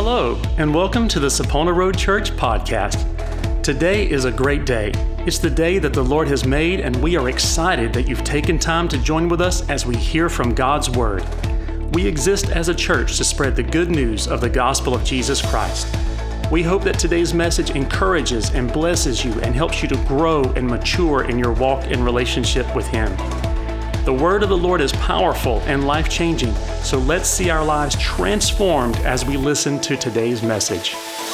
Hello, and welcome to the Sapona Road Church podcast. Today is a great day. It's the day that the Lord has made, and we are excited that you've taken time to join with us as we hear from God's Word. We exist as a church to spread the good news of the gospel of Jesus Christ. We hope that today's message encourages and blesses you and helps you to grow and mature in your walk and relationship with Him. The word of the Lord is powerful and life-changing, so let's see our lives transformed as we listen to today's message.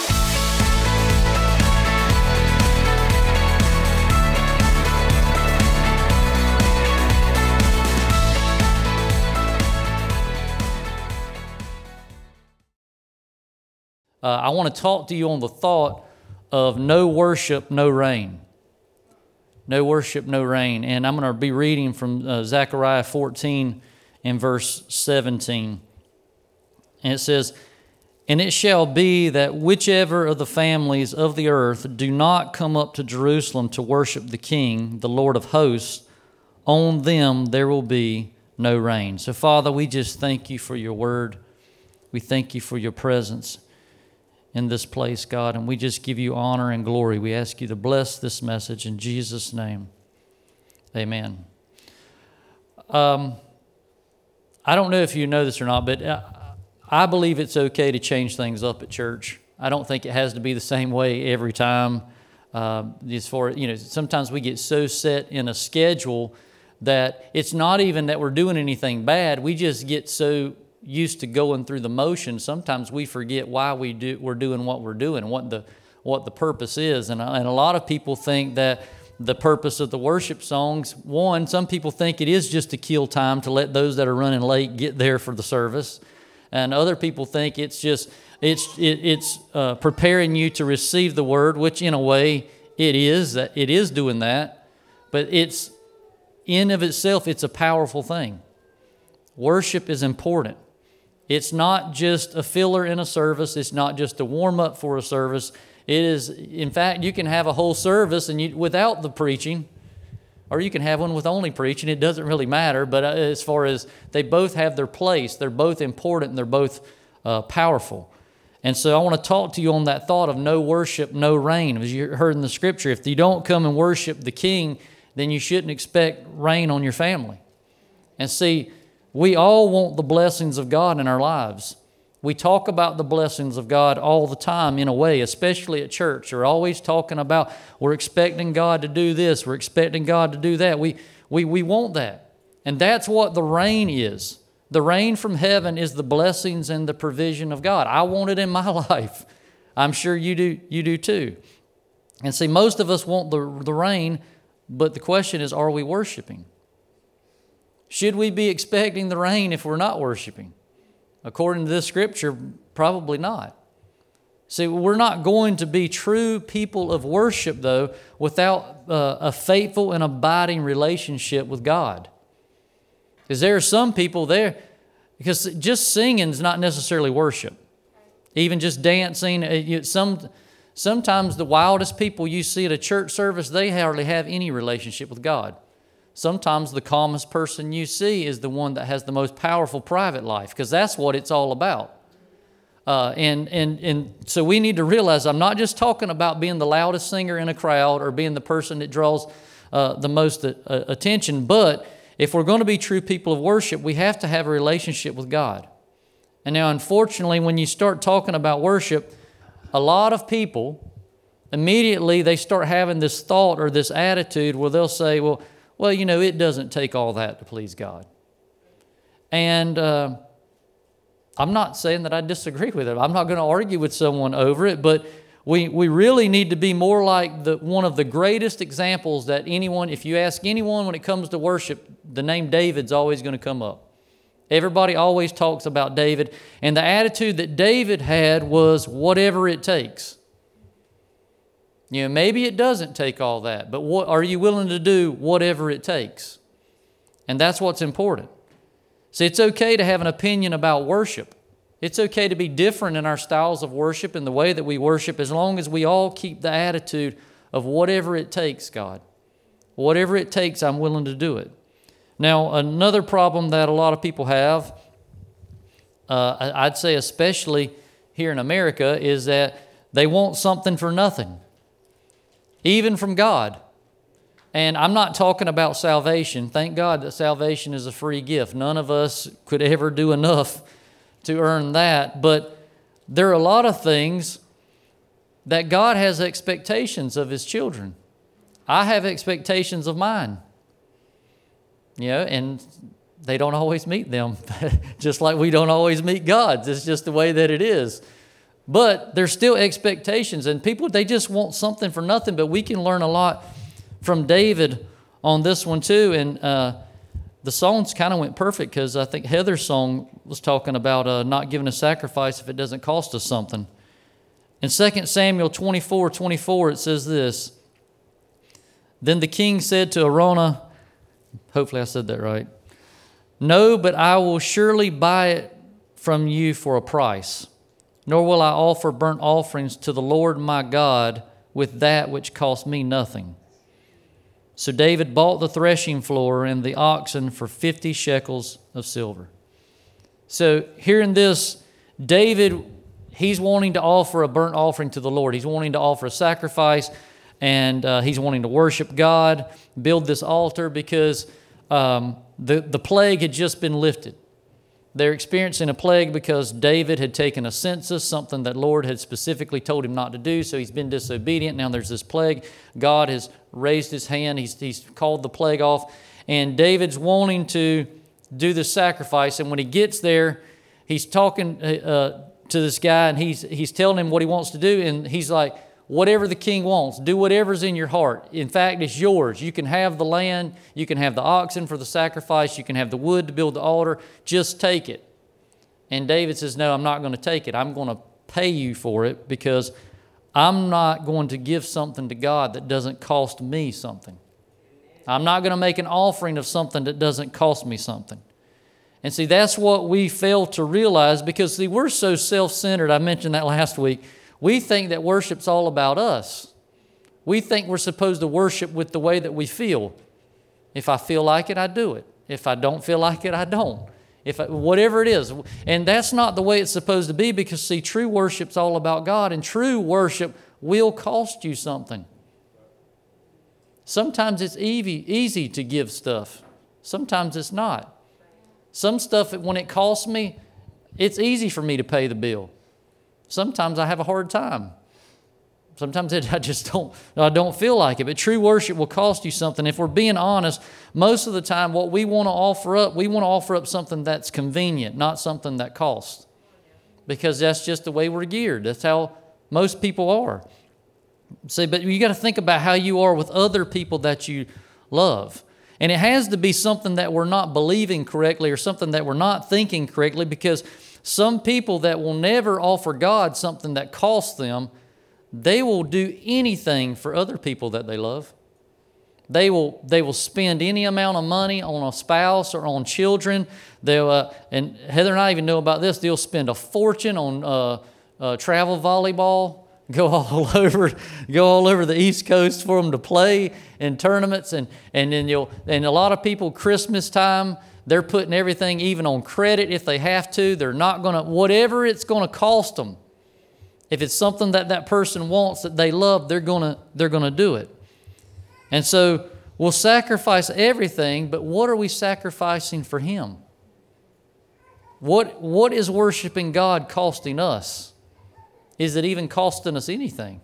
I want to talk to you on the thought of no worship, no rain. No worship, no rain. And I'm going to be reading from Zechariah 14 and verse 17. And it says, "And it shall be that whichever of the families of the earth do not come up to Jerusalem to worship the King, the Lord of hosts, on them there will be no rain." So, Father, we just thank you for your word. We thank you for your presence in this place, God, and we just give you honor and glory. We ask you to bless this message in Jesus' name. Amen. I don't know if you know this or not, but I believe it's okay to change things up at church. I don't think it has to be the same way every time. As far, sometimes we get so set in a schedule that it's not even that we're doing anything bad. We just get so used to going through the motions. Sometimes we forget why we're doing what we're doing, what the purpose is. And a lot of people think that the purpose of the worship songs, some people think it is just to kill time to let those that are running late get there for the service, and other people think it's preparing you to receive the word, which in a way it is doing that, but it's in of itself it's a powerful thing. Worship is important. It's not just a filler in a service. It's not just a warm-up for a service. It is, in fact, you can have a whole service without the preaching, or you can have one with only preaching. It doesn't really matter, but as far as they both have their place, they're both important, and they're both powerful. And so I want to talk to you on that thought of no worship, no rain. As you heard in the Scripture, if you don't come and worship the King, then you shouldn't expect rain on your family. And see, we all want the blessings of God in our lives. We talk about the blessings of God all the time in a way, especially at church. We're always talking about we're expecting God to do this, we're expecting God to do that. We want that. And that's what the rain is. The rain from heaven is the blessings and the provision of God. I want it in my life. I'm sure you do too. And see, most of us want the rain, but the question is, are we worshiping? Should we be expecting the rain if we're not worshiping? According to this scripture, probably not. See, we're not going to be true people of worship, though, without a faithful and abiding relationship with God. Because there are some people there, because just singing is not necessarily worship. Even just dancing, sometimes the wildest people you see at a church service, they hardly have any relationship with God. Sometimes the calmest person you see is the one that has the most powerful private life, because that's what it's all about. And so we need to realize I'm not just talking about being the loudest singer in a crowd or being the person that draws the most attention, but if we're going to be true people of worship, we have to have a relationship with God. And now, unfortunately, when you start talking about worship, a lot of people, immediately they start having this thought or this attitude where they'll say, well, it doesn't take all that to please God. And I'm not saying that I disagree with it. I'm not going to argue with someone over it, but we really need to be more like one of the greatest examples that anyone, if you ask anyone when it comes to worship, the name David's always going to come up. Everybody always talks about David, and the attitude that David had was whatever it takes. Maybe it doesn't take all that, but what are you willing to do whatever it takes? And that's what's important. See, it's okay to have an opinion about worship. It's okay to be different in our styles of worship and the way that we worship, as long as we all keep the attitude of whatever it takes, God. Whatever it takes, I'm willing to do it. Now, another problem that a lot of people have, I'd say especially here in America is that they want something for nothing, even from God. And I'm not talking about salvation. Thank God that salvation is a free gift. None of us could ever do enough to earn that. But there are a lot of things that God has expectations of His children. I have expectations of mine. And they don't always meet them, just like we don't always meet God's. It's just the way that it is. But there's still expectations, and people, they just want something for nothing, but we can learn a lot from David on this one too. And the songs kind of went perfect because I think Heather's song was talking about not giving a sacrifice if it doesn't cost us something. In 2 Samuel 24:24, it says this, "Then the king said to Araunah," hopefully I said that right, "No, but I will surely buy it from you for a price, nor will I offer burnt offerings to the Lord my God with that which cost me nothing." So David bought the threshing floor and the oxen for 50 shekels of silver. So here in this, David, he's wanting to offer a burnt offering to the Lord. He's wanting to offer a sacrifice, and he's wanting to worship God, build this altar, because the plague had just been lifted. They're experiencing a plague because David had taken a census, something that Lord had specifically told him not to do, so he's been disobedient. Now there's this plague. God has raised His hand. He's called the plague off, and David's wanting to do the sacrifice, and when he gets there, he's talking to this guy, and he's telling him what he wants to do, and he's like, whatever the king wants, do whatever's in your heart. In fact, it's yours. You can have the land, you can have the oxen for the sacrifice, you can have the wood to build the altar, just take it. And David says, no, I'm not going to take it. I'm going to pay you for it, because I'm not going to give something to God that doesn't cost me something. I'm not going to make an offering of something that doesn't cost me something. And see, that's what we fail to realize, because see, we're so self-centered. I mentioned that last week. We think that worship's all about us. We think we're supposed to worship with the way that we feel. If I feel like it, I do it. If I don't feel like it, I don't. Whatever it is. And that's not the way it's supposed to be, because, see, true worship's all about God, and true worship will cost you something. Sometimes it's easy to give stuff. Sometimes it's not. Some stuff, when it costs me, it's easy for me to pay the bill. Sometimes I have a hard time. Sometimes I don't feel like it. But true worship will cost you something. If we're being honest, most of the time what we want to offer up something that's convenient, not something that costs. Because that's just the way we're geared. That's how most people are. See, but you got to think about how you are with other people that you love. And it has to be something that we're not believing correctly, or something that we're not thinking correctly, because some people that will never offer God something that costs them, they will do anything for other people that they love. They will spend any amount of money on a spouse or on children. And Heather and I even know about this. They'll spend a fortune on travel volleyball, go all over the East Coast for them to play in tournaments, and a lot of people, Christmas time, they're putting everything even on credit if they have to. They're not going to, whatever it's going to cost them. If it's something that person wants, that they love, they're going to do it. And so we'll sacrifice everything, but what are we sacrificing for Him? What is worshiping God costing us? Is it even costing us anything?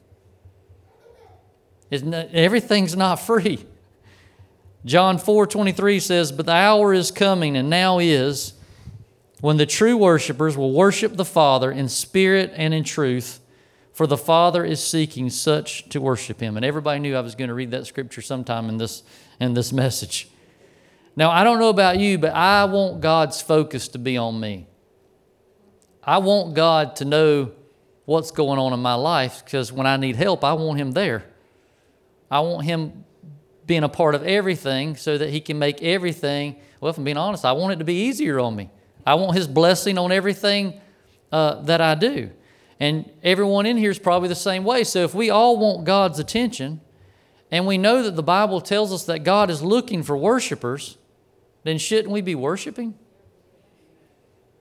Everything's not free. John 4:23 says, "But the hour is coming, and now is, when the true worshipers will worship the Father in spirit and in truth, for the Father is seeking such to worship Him." And everybody knew I was going to read that scripture sometime in this message. Now, I don't know about you, but I want God's focus to be on me. I want God to know what's going on in my life, because when I need help, I want Him there. I want Him being a part of everything so that He can make everything, well, if I'm being honest, I want it to be easier on me. I want His blessing on everything that I do. And everyone in here is probably the same way. So if we all want God's attention, and we know that the Bible tells us that God is looking for worshipers, then shouldn't we be worshiping?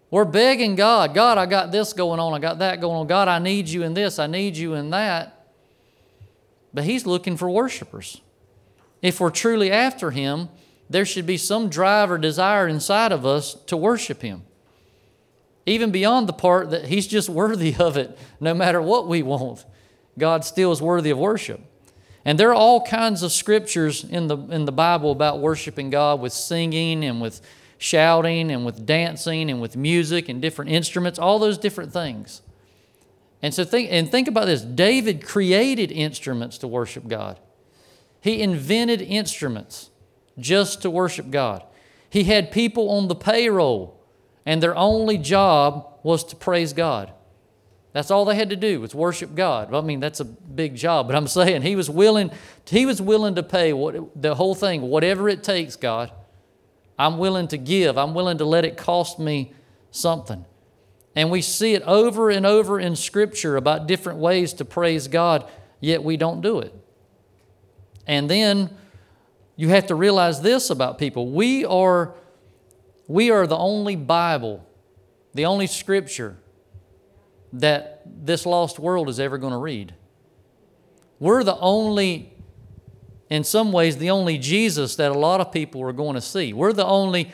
We're begging God, God, I got this going on, I got that going on. God, I need you in this, I need you in that. But He's looking for worshipers. If we're truly after Him, there should be some drive or desire inside of us to worship Him. Even beyond the part that He's just worthy of it, no matter what we want. God still is worthy of worship. And there are all kinds of scriptures in the Bible about worshiping God with singing and with shouting and with dancing and with music and different instruments, all those different things. And so think about this. David created instruments to worship God. He invented instruments just to worship God. He had people on the payroll, and their only job was to praise God. That's all they had to do was worship God. I mean, that's a big job, but I'm saying he was willing to pay the whole thing, whatever it takes, God. I'm willing to give. I'm willing to let it cost me something. And we see it over and over in Scripture about different ways to praise God, yet we don't do it. And then you have to realize this about people. We are the only Bible, the only Scripture that this lost world is ever going to read. We're the only, in some ways, the only Jesus that a lot of people are going to see. We're the only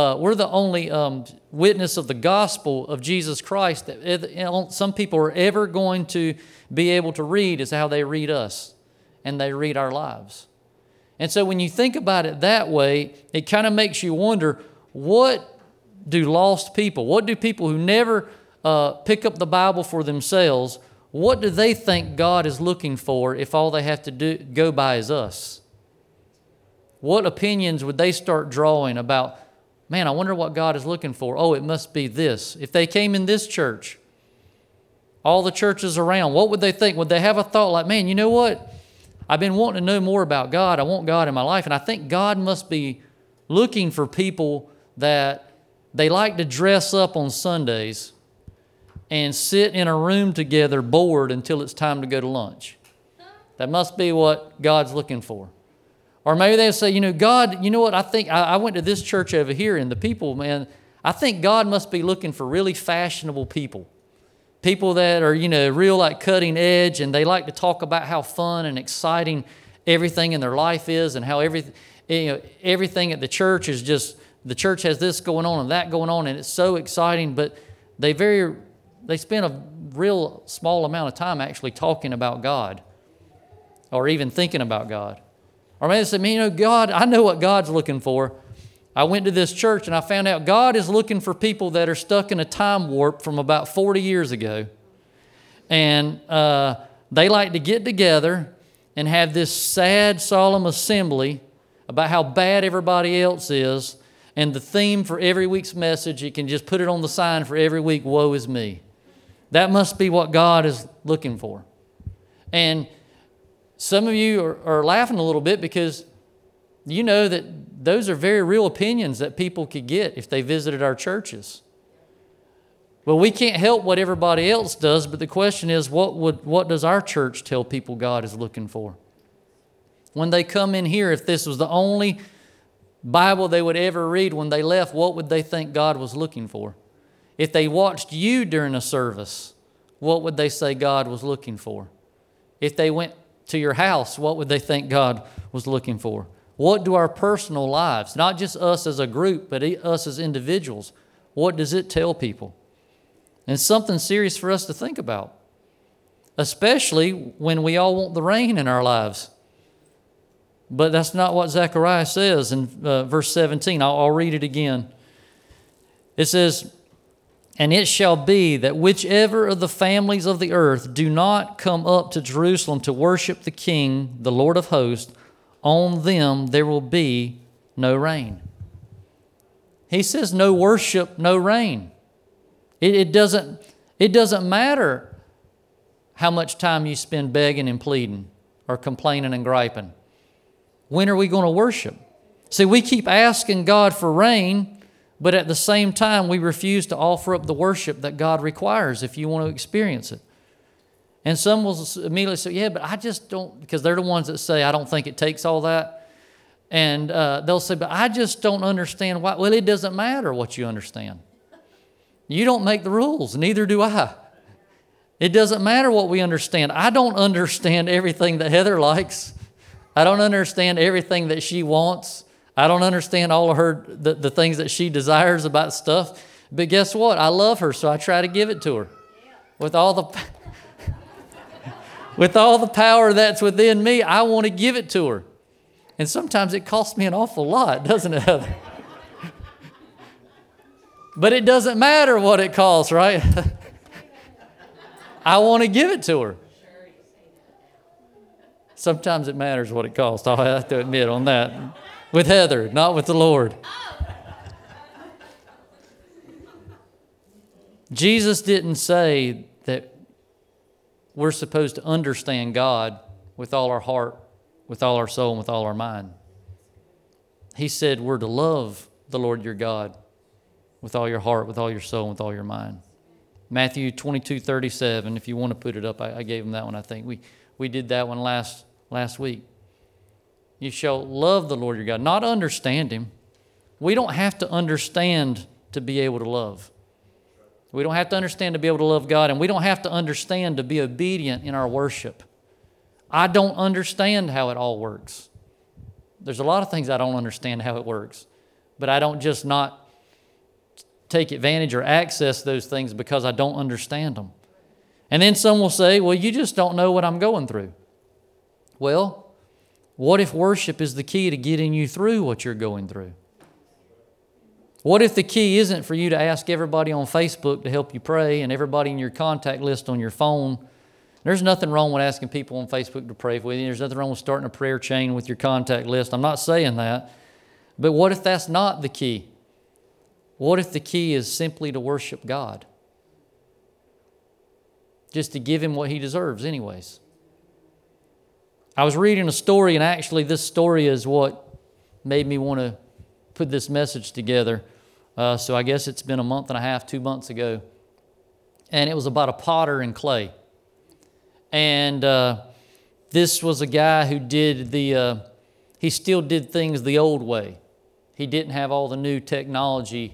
witness of the gospel of Jesus Christ that some people are ever going to be able to read is how they read us and they read our lives. And so when you think about it that way, it kind of makes you wonder, what do lost people, what do people who never pick up the Bible for themselves, what do they think God is looking for if all they have to go by is us? What opinions would they start drawing about, man, I wonder what God is looking for. Oh, it must be this. If they came in this church, all the churches around, what would they think? Would they have a thought like, man, you know what? I've been wanting to know more about God. I want God in my life. And I think God must be looking for people that they like to dress up on Sundays and sit in a room together bored until it's time to go to lunch. That must be what God's looking for. Or maybe they'll say, God, you know what, I think I went to this church over here and the people, man, I think God must be looking for really fashionable people. People that are, real like cutting edge, and they like to talk about how fun and exciting everything in their life is, and how everything at the church is just, the church has this going on and that going on, and it's so exciting, but they spend a real small amount of time actually talking about God or even thinking about God. Or maybe they say, God, I know what God's looking for. I went to this church and I found out God is looking for people that are stuck in a time warp from about 40 years ago. And they like to get together and have this sad, solemn assembly about how bad everybody else is. And the theme for every week's message, you can just put it on the sign for every week, woe is me. That must be what God is looking for. And some of you are laughing a little bit because you know that those are very real opinions that people could get if they visited our churches. Well, we can't help what everybody else does, but the question is, what does our church tell people God is looking for? When they come in here, if this was the only Bible they would ever read when they left, what would they think God was looking for? If they watched you during a service, what would they say God was looking for? If they went to your house, what would they think God was looking for? What do our personal lives, not just us as a group, but us as individuals, what does it tell people? And it's something serious for us to think about, especially when we all want the rain in our lives. But that's not what Zechariah says in verse 17. I'll read it again. It says, "And it shall be that whichever of the families of the earth do not come up to Jerusalem to worship the King, the Lord of hosts, on them there will be no rain." He says no worship, no rain. It doesn't matter how much time you spend begging and pleading or complaining and griping. When are we going to worship? See, we keep asking God for rain, but at the same time, we refuse to offer up the worship that God requires if you want to experience it. And some will immediately say, yeah, but I just don't, because they're the ones that say, I don't think it takes all that. And they'll say, but I just don't understand why. Well, it doesn't matter what you understand. You don't make the rules, neither do I. It doesn't matter what we understand. I don't understand everything that Heather likes. I don't understand everything that she wants. I don't understand all of the things that she desires about stuff. But guess what? I love her, so I try to give it to her. With all the power that's within me, I want to give it to her. And sometimes it costs me an awful lot, doesn't it, Heather? But it doesn't matter what it costs, right? I want to give it to her. Sometimes it matters what it costs. I'll have to admit on that. With Heather, not with the Lord. Jesus didn't say that we're supposed to understand God with all our heart, with all our soul, and with all our mind. He said we're to love the Lord your God with all your heart, with all your soul, and with all your mind. Matthew 22:37, if you want to put it up, I gave him that one, I think. We did that one last week. You shall love the Lord your God, not understand him. We don't have to understand to be able to love. We don't have to understand to be able to love God, and we don't have to understand to be obedient in our worship. I don't understand how it all works. There's a lot of things I don't understand how it works, but I don't just not take advantage or access those things because I don't understand them. And then some will say, well, you just don't know what I'm going through. Well, what if worship is the key to getting you through what you're going through? What if the key isn't for you to ask everybody on Facebook to help you pray and everybody in your contact list on your phone? There's nothing wrong with asking people on Facebook to pray with you. There's nothing wrong with starting a prayer chain with your contact list. I'm not saying that. But what if that's not the key? What if the key is simply to worship God? Just to give him what he deserves anyways. I was reading a story, and actually this story is what made me want to put this message together. So I guess it's been a month and a half, 2 months ago. And it was about a potter and clay. And this was a guy who did he still did things the old way. He didn't have all the new technology.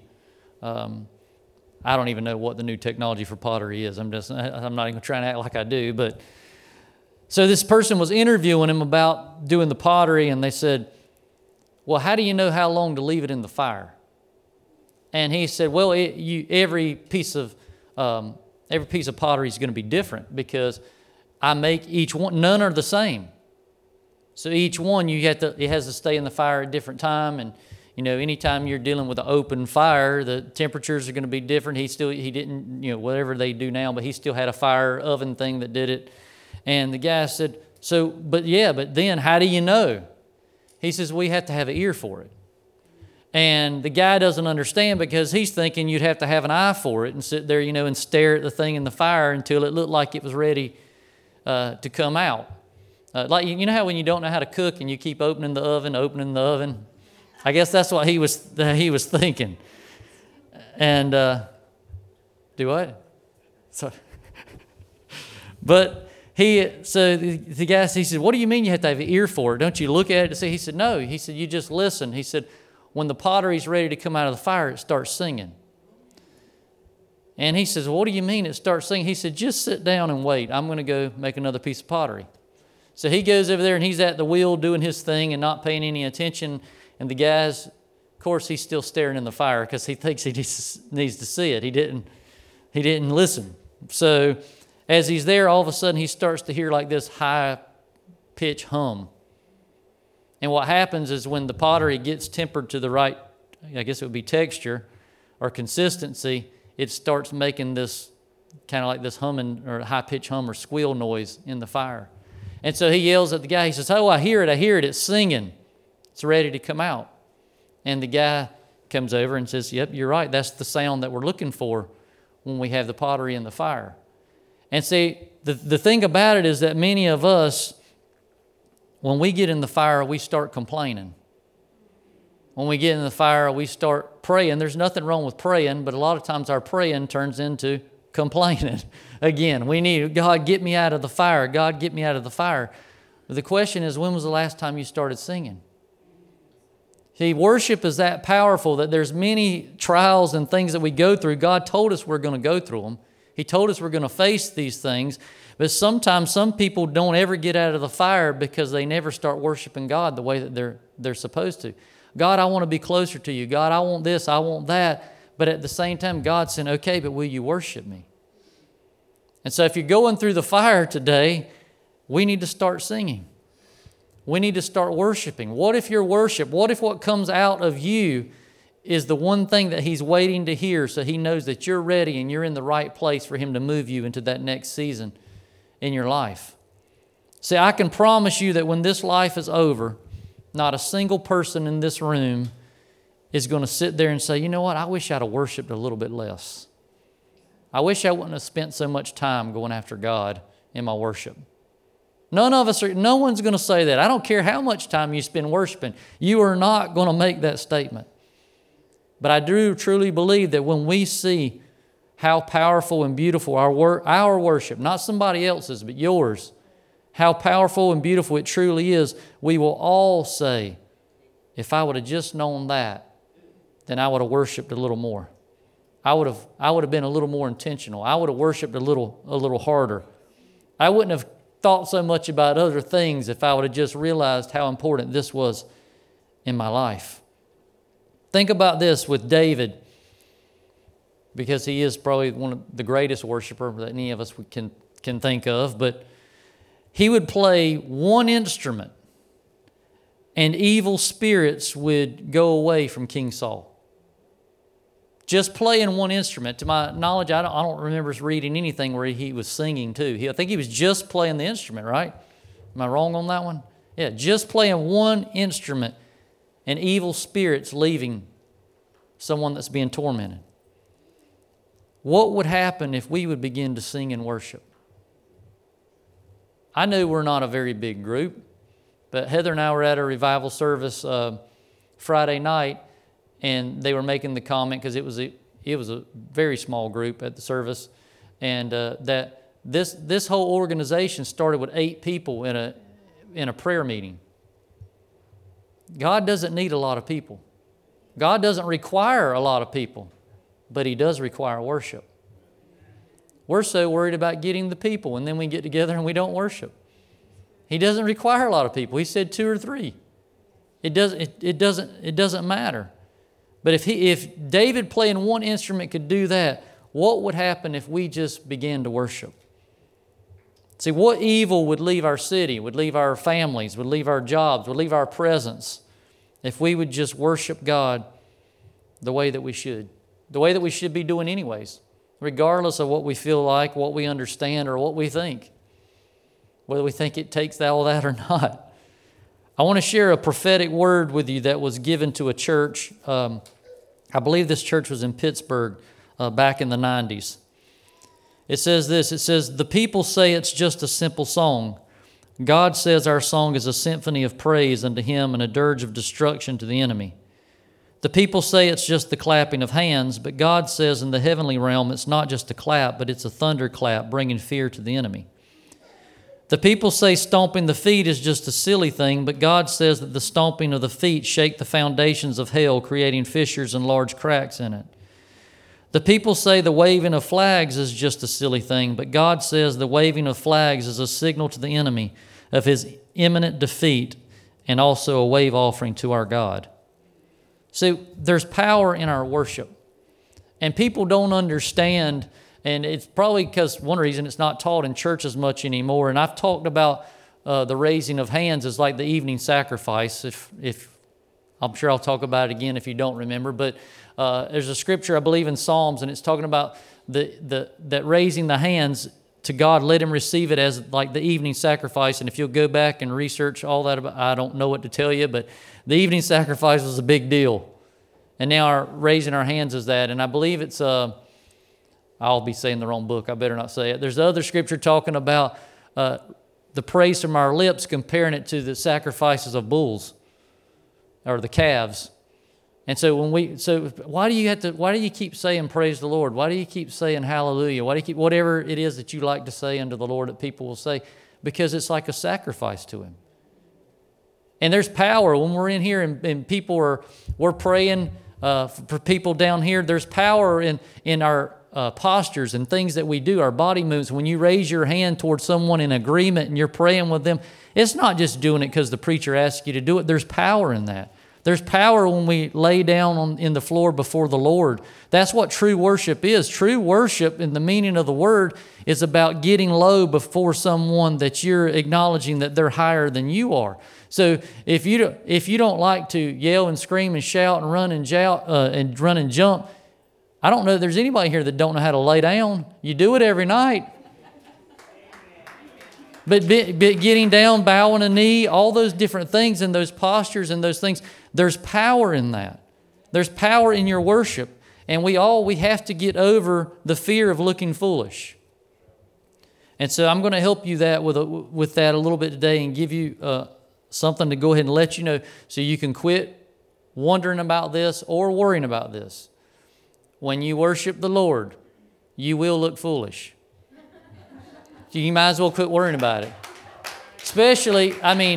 I don't even know what the new technology for pottery is. I'm not even trying to act like I do. But so this person was interviewing him about doing the pottery, and they said, well, how do you know how long to leave it in the fire? And he said, well, every piece of pottery is going to be different because I make each one. None are the same. So each one it has to stay in the fire at a different time, and anytime you're dealing with an open fire, the temperatures are going to be different. He didn't, whatever they do now, but he still had a fire oven thing that did it. And the guy said, but then how do you know? He says, we have to have an ear for it. And the guy doesn't understand because he's thinking you'd have to have an eye for it and sit there, and stare at the thing in the fire until it looked like it was ready to come out. Like, how when you don't know how to cook and you keep opening the oven? I guess that's what he was thinking. And do what? So, but the guy, he said, what do you mean you have to have an ear for it? Don't you look at it to see? He said, no. He said, you just listen. He said, when the pottery's ready to come out of the fire, it starts singing. And he says, well, what do you mean it starts singing? He said, just sit down and wait. I'm going to go make another piece of pottery. So he goes over there and he's at the wheel doing his thing and not paying any attention. And the guy's, of course, he's still staring in the fire because he thinks he needs to see it. He didn't listen. So as he's there, all of a sudden he starts to hear like this high-pitched hum. And what happens is when the pottery gets tempered to the right, I guess it would be texture or consistency, it starts making this kind of like this humming or high-pitched hum or squeal noise in the fire. And so he yells at the guy. He says, oh, I hear it. It's singing. It's ready to come out. And the guy comes over and says, yep, you're right. That's the sound that we're looking for when we have the pottery in the fire. And see, the thing about it is that many of us, when we get in the fire, we start complaining. When we get in the fire, we start praying. There's nothing wrong with praying, but a lot of times our praying turns into complaining. Again, we need, God, get me out of the fire. God, get me out of the fire. But the question is, when was the last time you started singing? See, worship is that powerful that there's many trials and things that we go through. God told us we're going to go through them. He told us we're going to face these things. But sometimes some people don't ever get out of the fire because they never start worshiping God the way that they're supposed to. God, I want to be closer to you. God, I want this, I want that. But at the same time, God's saying, okay, but will you worship me? And so if you're going through the fire today, we need to start singing. We need to start worshiping. What if your worship, what if what comes out of you is the one thing that He's waiting to hear so He knows that you're ready and you're in the right place for Him to move you into that next season in your life? See, I can promise you that when this life is over, not a single person in this room is going to sit there and say, you know what, I wish I'd have worshiped a little bit less. I wish I wouldn't have spent so much time going after God in my worship. No one's going to say that. I don't care how much time you spend worshiping. You are not going to make that statement. But I do truly believe that when we see how powerful and beautiful our worship, not somebody else's, but yours, how powerful and beautiful it truly is, we will all say, if I would have just known that, then I would have worshiped a little more. I would have been a little more intentional. I would have worshiped a little harder. I wouldn't have thought so much about other things if I would have just realized how important this was in my life. Think about this with David, because he is probably one of the greatest worshipers that any of us can think of, but he would play one instrument and evil spirits would go away from King Saul. Just playing one instrument. To my knowledge, I don't remember reading anything where he was singing too. I think he was just playing the instrument, right? Am I wrong on that one? Yeah, just playing one instrument and evil spirits leaving someone that's being tormented. What would happen if we would begin to sing and worship? I know we're not a very big group, but Heather and I were at a revival service Friday night, and they were making the comment, because it was a very small group at the service, and that this whole organization started with 8 people in a prayer meeting. God doesn't need a lot of people. God doesn't require a lot of people, but He does require worship. We're so worried about getting the people, and then we get together and we don't worship. He doesn't require a lot of people. He said 2 or 3. It doesn't matter. But if David playing one instrument could do that, what would happen if we just began to worship? See, what evil would leave our city, would leave our families, would leave our jobs, would leave our presence if we would just worship God the way that we should be doing anyways, regardless of what we feel like, what we understand, or what we think, whether we think it takes all that or not. I want to share a prophetic word with you that was given to a church. I believe this church was in Pittsburgh back in the 90s. It says this, it says, "The people say it's just a simple song. God says our song is a symphony of praise unto Him and a dirge of destruction to the enemy. The people say it's just the clapping of hands, but God says in the heavenly realm it's not just a clap, but it's a thunderclap bringing fear to the enemy. The people say stomping the feet is just a silly thing, but God says that the stomping of the feet shake the foundations of hell, creating fissures and large cracks in it. The people say the waving of flags is just a silly thing, but God says the waving of flags is a signal to the enemy of his imminent defeat and also a wave offering to our God." So there's power in our worship. And people don't understand, and it's probably because one reason it's not taught in church as much anymore. And I've talked about the raising of hands as like the evening sacrifice. If I'm sure I'll talk about it again if you don't remember. But there's a scripture, I believe, in Psalms, and it's talking about that raising the hands to God, let Him receive it as like the evening sacrifice. And if you'll go back and research all that, I don't know what to tell you, but the evening sacrifice was a big deal. And now our raising our hands is that. And I believe it's, I'll be saying the wrong book. I better not say it. There's other scripture talking about the praise from our lips, comparing it to the sacrifices of bulls or the calves. And so why do you keep saying praise the Lord? Why do you keep saying hallelujah? Why do you keep whatever it is that you like to say unto the Lord that people will say? Because it's like a sacrifice to Him. And there's power when we're in here and we're praying for people down here. There's power in our postures and things that we do, our body moves. When you raise your hand towards someone in agreement and you're praying with them, it's not just doing it because the preacher asks you to do it. There's power in that. There's power when we lay down in the floor before the Lord. That's what true worship is. True worship, in the meaning of the word, is about getting low before someone that you're acknowledging that they're higher than you are. So if you don't like to yell and scream and shout and run and run and jump, I don't know if there's anybody here that don't know how to lay down. You do it every night. But getting down, bowing a knee, all those different things and those postures and those things, there's power in that. There's power in your worship. And we have to get over the fear of looking foolish. And so I'm going to help you with that a little bit today and give you something to go ahead and let you know so you can quit wondering about this or worrying about this. When you worship the Lord, you will look foolish. You might as well quit worrying about it. Especially,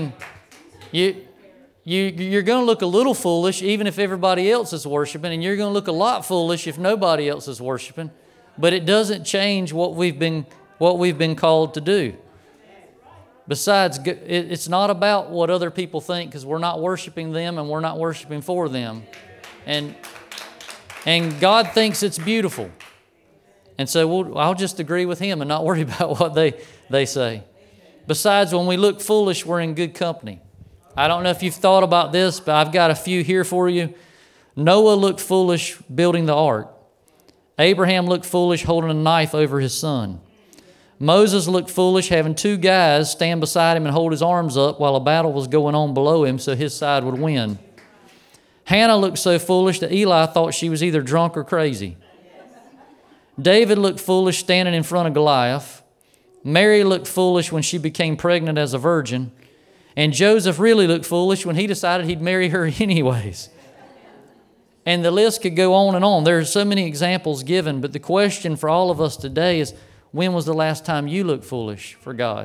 you're going to look a little foolish even if everybody else is worshiping, and you're going to look a lot foolish if nobody else is worshiping. But it doesn't change what we've been called to do. Besides, it's not about what other people think, because we're not worshiping them and we're not worshiping for them. And God thinks it's beautiful. And so I'll just agree with Him and not worry about what they say. Besides, when we look foolish, we're in good company. I don't know if you've thought about this, but I've got a few here for you. Noah looked foolish building the ark. Abraham looked foolish holding a knife over his son. Moses looked foolish having two guys stand beside him and hold his arms up while a battle was going on below him so his side would win. Hannah looked so foolish that Eli thought she was either drunk or crazy. David looked foolish standing in front of Goliath. Mary looked foolish when she became pregnant as a virgin. And Joseph really looked foolish when he decided he'd marry her anyways. And the list could go on and on. There are so many examples given, but the question for all of us today is, when was the last time you looked foolish for God?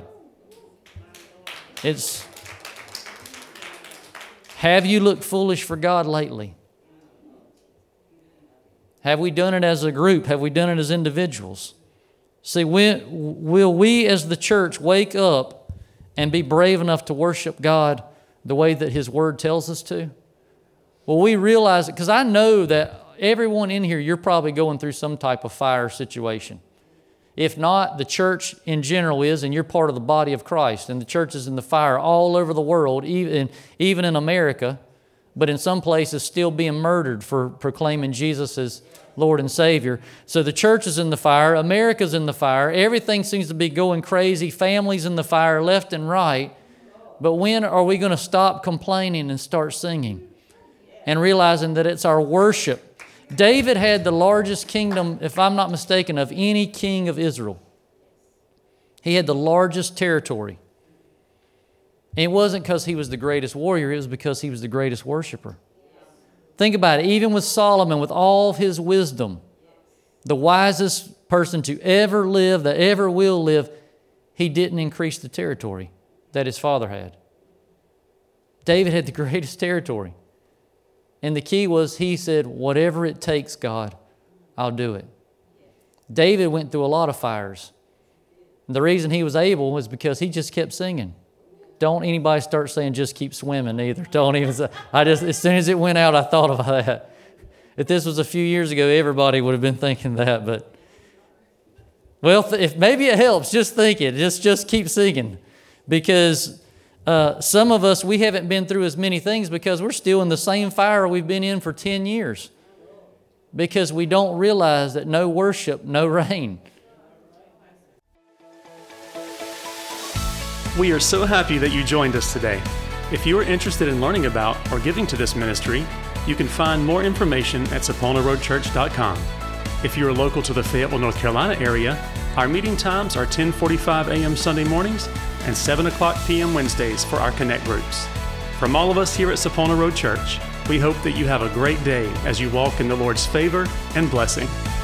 Have you looked foolish for God lately? Have we done it as a group? Have we done it as individuals? See, will we as the church wake up and be brave enough to worship God the way that His Word tells us to? Will we realize it? Because I know that everyone in here, you're probably going through some type of fire situation. If not, the church in general is, and you're part of the body of Christ. And the church is in the fire all over the world, even in America, but in some places still being murdered for proclaiming Jesus as Lord and Savior. So the church is in the fire, America's in the fire, everything seems to be going crazy, families in the fire left and right. But when are we going to stop complaining and start singing and realizing that it's our worship? David had the largest kingdom, if I'm not mistaken, of any king of Israel. He had the largest territory. And it wasn't because he was the greatest warrior, it was because he was the greatest worshiper. Think about it, even with Solomon, with all of his wisdom, the wisest person to ever live, that ever will live, he didn't increase the territory that his father had. David had the greatest territory. And the key was, he said, whatever it takes, God, I'll do it. David went through a lot of fires. The reason he was able was because he just kept singing. Don't anybody start saying just keep swimming either. Don't even say, as soon as it went out, I thought of that. If this was a few years ago, everybody would have been thinking that. But, well, if maybe it helps, just think it. Just keep singing. Because some of us, we haven't been through as many things because we're still in the same fire we've been in for 10 years. Because we don't realize that no worship, no rain. We are so happy that you joined us today. If you are interested in learning about or giving to this ministry, you can find more information at SaponaRoadChurch.com. If you are local to the Fayetteville, North Carolina area, our meeting times are 10:45 a.m. Sunday mornings and 7 o'clock p.m. Wednesdays for our Connect groups. From all of us here at Sapona Road Church, we hope that you have a great day as you walk in the Lord's favor and blessing.